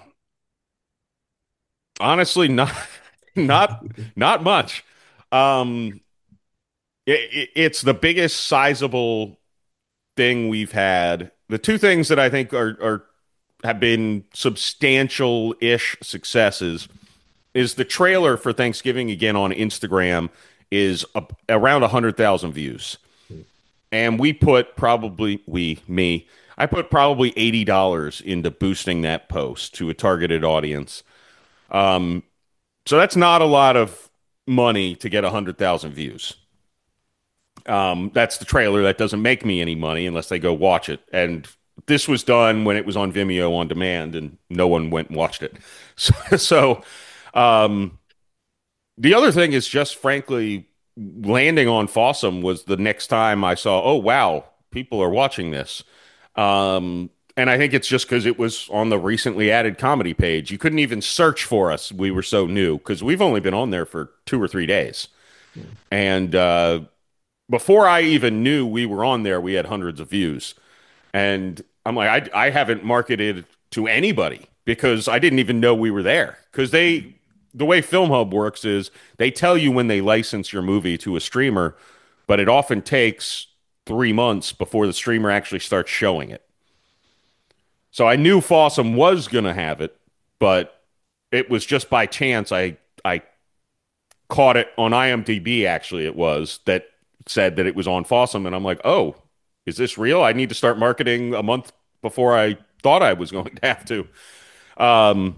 honestly, not not not much. Um, it, it, it's the biggest sizable thing we've had. The two things that I think are are have been substantial-ish successes is the trailer for Thanksgiving again on Instagram is a, around one hundred thousand views. And we put probably, we, me, I put probably eighty dollars into boosting that post to a targeted audience. Um, so that's not a lot of money to get one hundred thousand views. Um, that's the trailer. That doesn't make me any money unless they go watch it. And this was done when it was on Vimeo on demand, and no one went and watched it. So, so um, the other thing is just frankly landing on Fossum was the next time I saw, oh wow, people are watching this. Um, And I think it's just because it was on the recently added comedy page. You couldn't even search for us. We were so new because we've only been on there for two or three days. And uh, before I even knew we were on there, we had hundreds of views. And I'm like, I, I haven't marketed to anybody because I didn't even know we were there. Because they, the way Film Hub works is they tell you when they license your movie to a streamer, but it often takes three months before the streamer actually starts showing it. So I knew Fossum was going to have it, but it was just by chance I I caught it on IMDb. Actually, it was that said that it was on Fossum, and I'm like, oh, is this real? I need to start marketing a month before I thought I was going to have to. Um,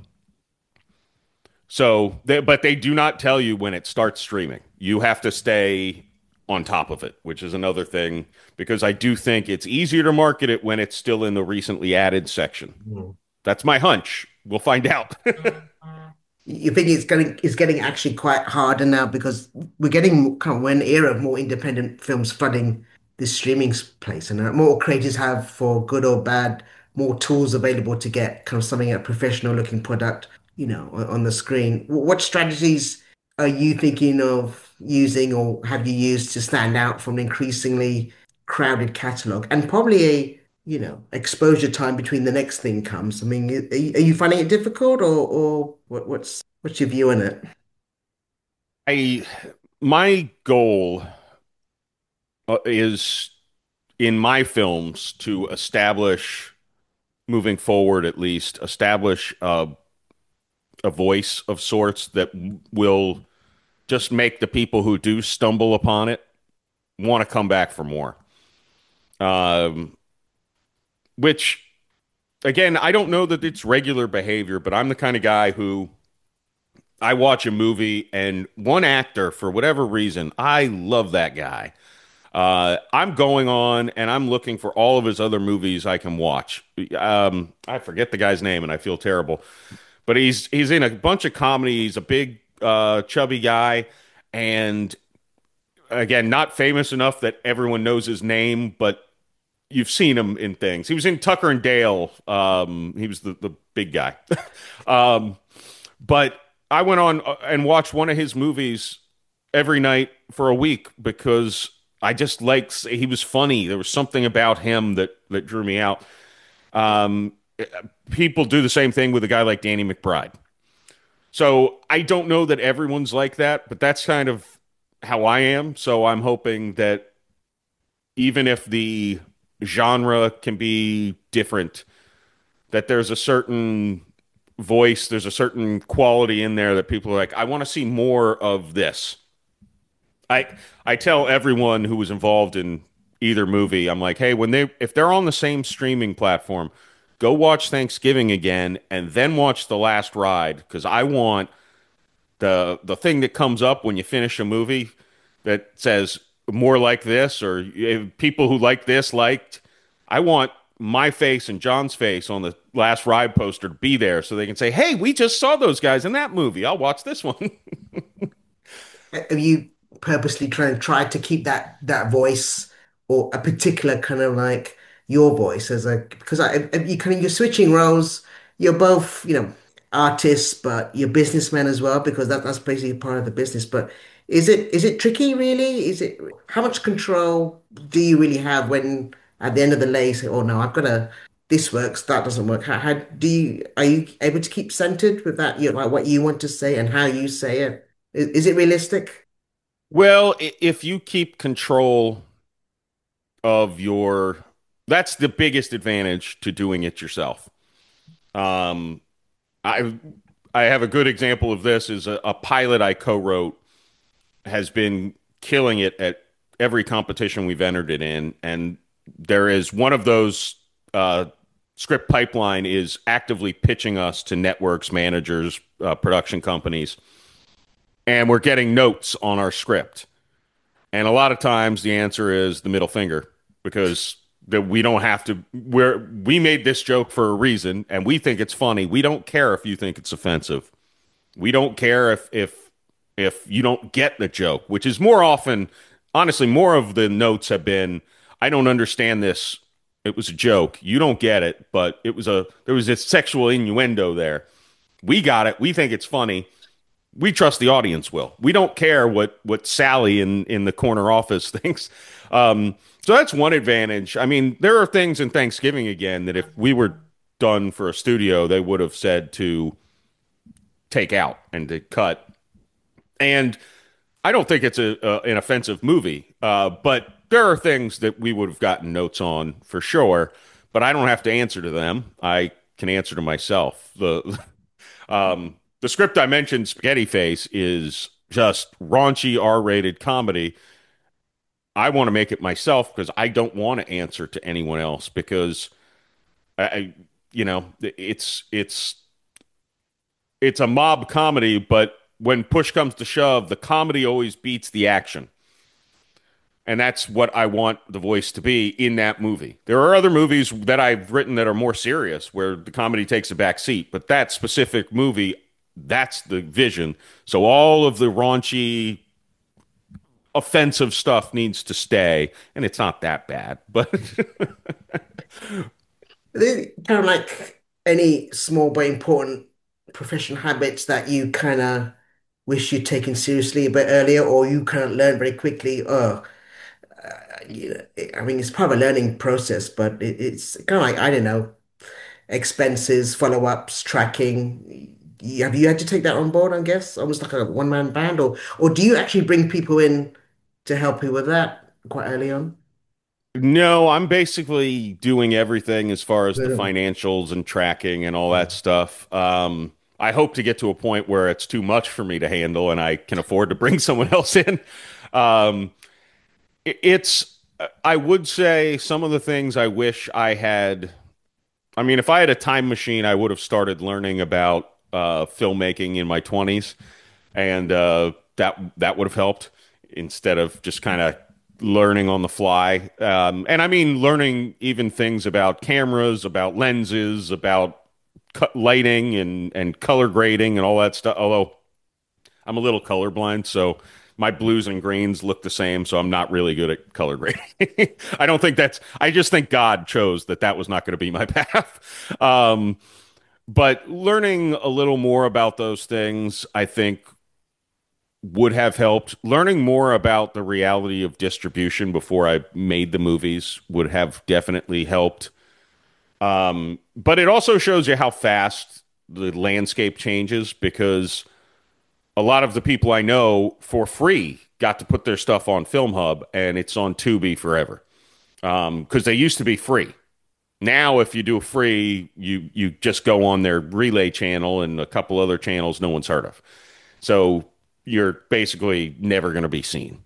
so, they, but they do not tell you when it starts streaming. You have to stay on top of it, which is another thing because I do think it's easier to market it when it's still in the recently added section. Mm. That's my hunch. We'll find out. You think it's getting it's getting actually quite harder now because we're getting kind of an era of more independent films flooding this streaming s- place, and uh, more creators have, for good or bad, more tools available to get kind of something a professional looking product, you know, on, on the screen. Wh- What strategies are you thinking of using, or have you used to stand out from an increasingly crowded catalog, and probably a, you know, exposure time between the next thing comes? I mean, are you, are you finding it difficult, or or what, what's what's your view on it? I my goal uh, is in my films to establish moving forward at least establish uh, a voice of sorts that will just make the people who do stumble upon it want to come back for more. Um, which again, I don't know that it's regular behavior, but I'm the kind of guy who I watch a movie and one actor, for whatever reason, I love that guy. Uh, I'm going on and I'm looking for all of his other movies I can watch. Um, I forget the guy's name and I feel terrible, but he's he's in a bunch of comedy. He's a big, uh, chubby guy, and again, not famous enough that everyone knows his name, but you've seen him in things. He was in Tucker and Dale. Um, he was the the big guy. um, but I went on uh, and watched one of his movies every night for a week because I just liked he was funny. There was something about him that that drew me out. Um, People do the same thing with a guy like Danny McBride. So I don't know that everyone's like that, but that's kind of how I am. So I'm hoping that even if the genre can be different, that there's a certain voice, there's a certain quality in there that people are like, I want to see more of this. I I tell everyone who was involved in either movie, I'm like, hey, when they if they're on the same streaming platform, go watch Thanksgiving again and then watch The Last Ride because I want the the thing that comes up when you finish a movie that says more like this or eh, people who like this liked. I want my face and John's face on the Last Ride poster to be there so they can say, hey, we just saw those guys in that movie. I'll watch this one. Are you purposely trying try to keep that that voice, or a particular kind of like your voice as a, because I you kind of, you're switching roles. You're both, you know, artists, but you're businessmen as well, because that that's basically part of the business. But is it is it tricky really? Is it, how much control do you really have when at the end of the day you say, oh no, I've got to, this works, that doesn't work. How, how do you, are you able to keep centered with that, you know, like what you want to say and how you say it? Is, is it realistic? Well, if you keep control of your, that's the biggest advantage to doing it yourself. Um, I I have a good example of this is a, a pilot I co-wrote has been killing it at every competition we've entered it in, and there is one of those uh, script pipeline is actively pitching us to networks, managers, uh, production companies, and we're getting notes on our script. And a lot of times the answer is the middle finger because that we don't have to we're we made this joke for a reason and we think it's funny. We don't care if you think it's offensive. We don't care if if if you don't get the joke, which is more often honestly more of the notes have been I don't understand this It was a joke. You don't get it, but it was a there was this sexual innuendo there. We got it. We think it's funny. We trust the audience will. We don't care what what Sally in in the corner office thinks. Um, so that's one advantage. I mean, there are things in Thanksgiving again that if we were done for a studio, they would have said to take out and to cut. And I don't think it's a, a an offensive movie, uh, but there are things that we would have gotten notes on for sure. But I don't have to answer to them. I can answer to myself. The um, the script I mentioned, Spaghetti Face, is just raunchy R-rated comedy. I want to make it myself because I don't want to answer to anyone else because I, you know, it's it's it's a mob comedy, but when push comes to shove, the comedy always beats the action. And that's what I want the voice to be in that movie. There are other movies that I've written that are more serious where the comedy takes a back seat, but that specific movie, that's the vision. So all of the raunchy, offensive stuff needs to stay, and it's not that bad, but They kind of like any small but important professional habits that you kind of wish you'd taken seriously a bit earlier, or you kind of learn very quickly. Oh, uh, you know, I mean, it's part of a learning process, but it, it's kind of like, I don't know, expenses, follow-ups, tracking. Y- Have you had to take that on board, I guess? Almost like a one-man band, or or do you actually bring people in to help you with that quite early on? no, I'm basically doing everything as far as the Really? financials and tracking and all that stuff. Um, I hope to get to a point where it's too much for me to handle and I can afford to bring someone else in. Um, it- it's, I would say some of the things I wish I had. I mean, if I had a time machine, I would have started learning about uh, filmmaking in my twenties, and uh, that that would have helped instead of just kind of learning on the fly. Um, and I mean, learning even things about cameras, about lenses, about cut lighting and and color grading and all that stuff. Although I'm a little colorblind, so my blues and greens look the same, so I'm not really good at color grading. I don't think that's, I just think God chose that that was not going to be my path. Um, but learning a little more about those things, I think, would have helped. Learning more about the reality of distribution before I made the movies would have definitely helped. Um, but it also shows you how fast the landscape changes because a lot of the people I know for free got to put their stuff on Film Hub and it's on Tubi forever. Um, because they used to be free. Now, if you do a free, you you just go on their relay channel and a couple other channels no one's heard of. So you're basically never going to be seen.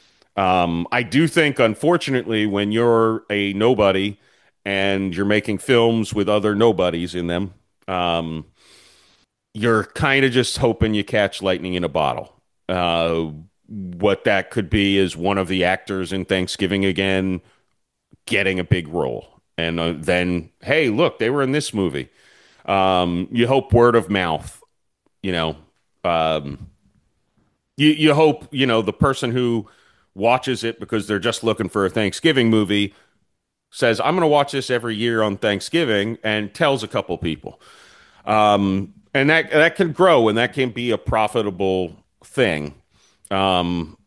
Um, I do think, unfortunately, when you're a nobody and you're making films with other nobodies in them, um, you're kind of just hoping you catch lightning in a bottle. Uh, what that could be is one of the actors in Thanksgiving again getting a big role. And uh, then, hey, look, they were in this movie. Um, you hope word of mouth, you know. Um, you, you hope, you know, the person who watches it because they're just looking for a Thanksgiving movie says, I'm going to watch this every year on Thanksgiving and tells a couple people. Um, and that that can grow and that can be a profitable thing. Um,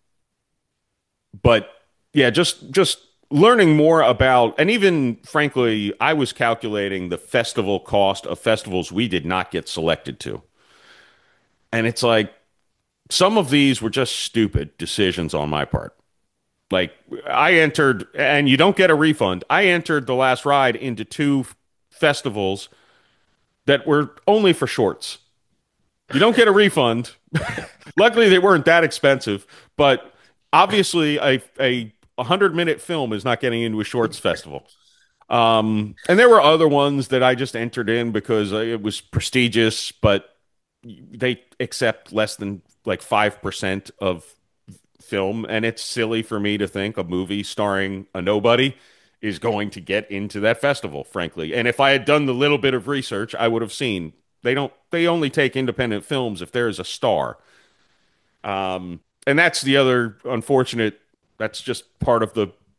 but yeah, just just learning more about, and even frankly, I was calculating the festival cost of festivals we did not get selected to, and it's like some of these were just stupid decisions on my part. Like I entered, and you don't get a refund. I entered The Last Ride into two festivals that were only for shorts. You don't get a refund. Luckily, they weren't that expensive, but obviously, a a a hundred minute film is not getting into a shorts festival. Um, and there were other ones that I just entered in because uh, it was prestigious, but they accept less than like five percent of film, and it's silly for me to think a movie starring a nobody is going to get into that festival, frankly. And if I had done the little bit of research, I would have seen they don't they only take independent films if there is a star. Um, and that's the other unfortunate. That's just part of the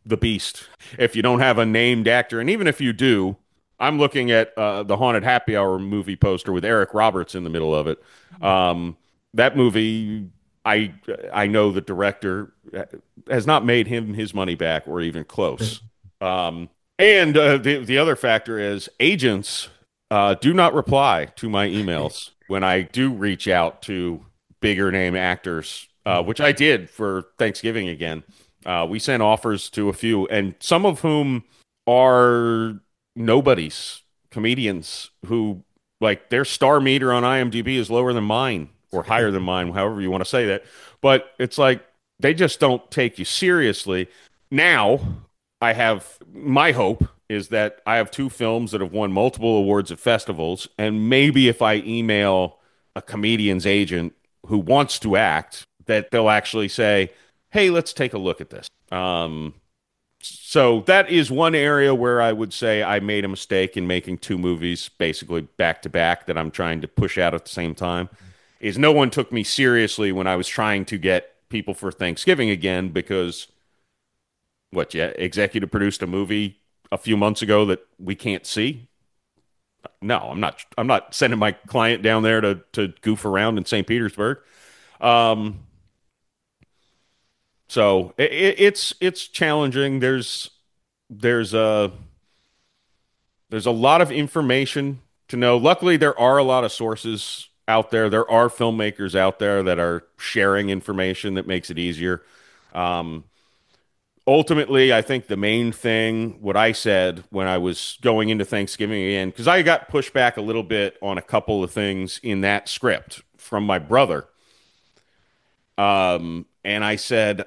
the beast if you don't have a named actor. And even if you do, I'm looking at uh, the Haunted Happy Hour movie poster with Eric Roberts in the middle of it. Um, that movie, I I know the director has not made him his money back or even close. Um, and uh, the the other factor is agents uh, do not reply to my emails when I do reach out to bigger name actors, uh, which I did for Thanksgiving again. Uh, we sent offers to a few, and some of whom are nobodies, comedians who like their star meter on IMDb is lower than mine or higher than mine, however you want to say that. But it's like they just don't take you seriously. Now, I have my hope is that I have two films that have won multiple awards at festivals, and maybe if I email a comedian's agent who wants to act, that they'll actually say, "Hey, let's take a look at this." Um, so that is one area where I would say I made a mistake in making two movies basically back to back that I'm trying to push out at the same time. Is no one took me seriously when I was trying to get people for Thanksgiving again because what, yeah, executive produced a movie a few months ago that we can't see. No, I'm not I'm not sending my client down there to to goof around in Saint Petersburg. Um, so it, it's it's challenging. There's there's a there's a lot of information to know. Luckily, there are a lot of sources out there. There are filmmakers out there that are sharing information that makes it easier. Um, ultimately, I think the main thing, what I said when I was going into Thanksgiving again, because I got pushed back a little bit on a couple of things in that script from my brother. Um, and I said,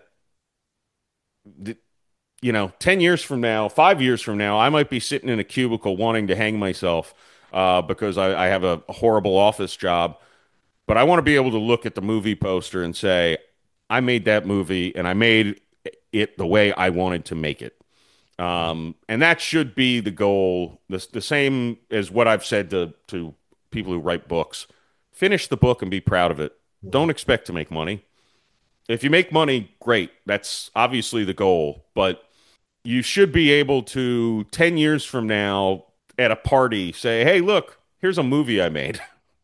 you know, ten years from now, five years from now, I might be sitting in a cubicle wanting to hang myself uh, because I, I have a horrible office job. But I want to be able to look at the movie poster and say, I made that movie and I made it the way I wanted to make it. Um, and that should be the goal. The, the same as what I've said to, to people who write books. Finish the book and be proud of it. Don't expect to make money. If you make money, great. That's obviously the goal. But you should be able to, ten years from now, at a party, say, hey, look, here's a movie I made.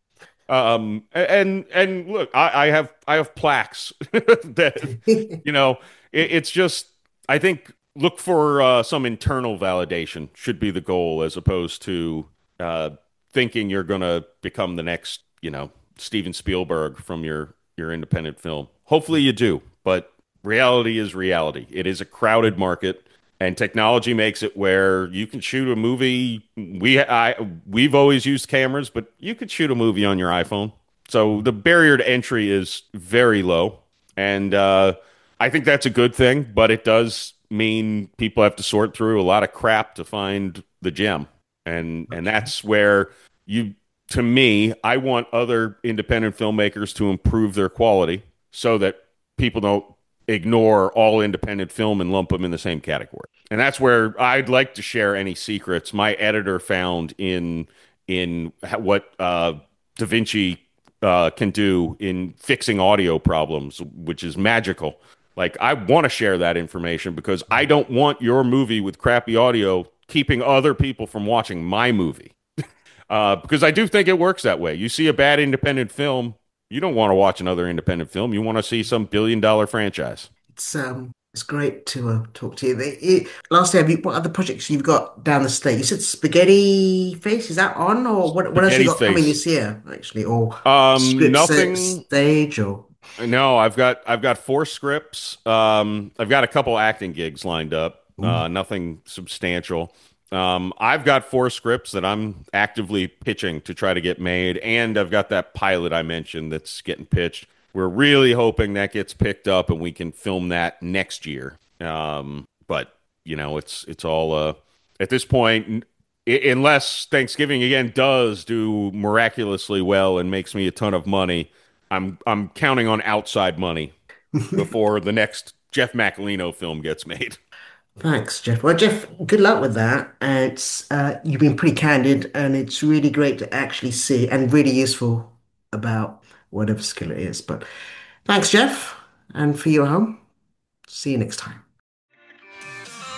Um, and and look, I, I have I have plaques that you know. It, it's just I think look for uh, some internal validation should be the goal as opposed to uh, thinking you're going to become the next you know Steven Spielberg from your your independent film. Hopefully you do, but reality is reality. It is a crowded market. And technology makes it where you can shoot a movie. We I we've always used cameras, but you could shoot a movie on your iPhone. So the barrier to entry is very low, and uh, I think that's a good thing. But it does mean people have to sort through a lot of crap to find the gem, and and that's where you, to me, I want other independent filmmakers to improve their quality so that people don't ignore all independent film and lump them in the same category. And that's where I'd like to share any secrets my editor found in in what uh, DaVinci uh, can do in fixing audio problems, which is magical. Like I want to share that information because I don't want your movie with crappy audio keeping other people from watching my movie. Uh, because I do think it works that way. You see a bad independent film, you don't want to watch another independent film. You want to see some billion dollar franchise. It's um, it's great to uh, talk to you. The- it- lastly, have you, what other projects you've got down the state? You said Spaghetti Face, is that on, or what? What else you Spaghetti got coming Face. this year, actually, or Um, scripts at nothing. stage, or No, I've got I've got four scripts. Um, I've got a couple acting gigs lined up. Ooh. Uh, nothing substantial. Um, I've got four scripts that I'm actively pitching to try to get made, and I've got that pilot I mentioned that's getting pitched. We're really hoping that gets picked up and we can film that next year. Um, but you know, it's it's all uh, at this point, i- unless Thanksgiving again does do miraculously well and makes me a ton of money, I'm I'm counting on outside money before the next Jeff Macalino film gets made. Thanks, Jeff. Well, Jeff, good luck with that. And it's uh, you've been pretty candid, and it's really great to actually see and really useful about whatever skill it is. But thanks, Jeff, and for your home. See you next time.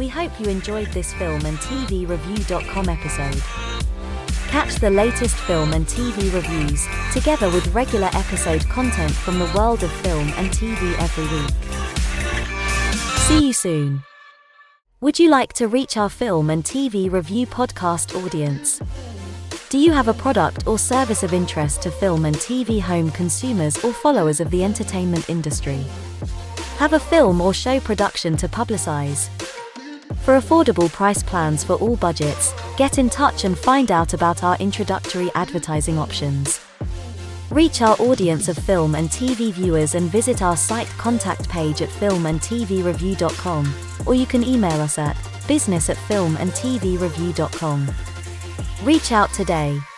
We hope you enjoyed this film and T V review dot com episode. Catch the latest film and T V reviews, together with regular episode content from the world of film and T V every week. See you soon. Would you like to reach our film and T V review podcast audience? Do you have a product or service of interest to film and T V home consumers or followers of the entertainment industry? Have a film or show production to publicize? For affordable price plans for all budgets, get in touch and find out about our introductory advertising options. Reach our audience of film and T V viewers and visit our site contact page at film and T V review dot com, or you can email us at business at film and T V review dot com. Reach out today.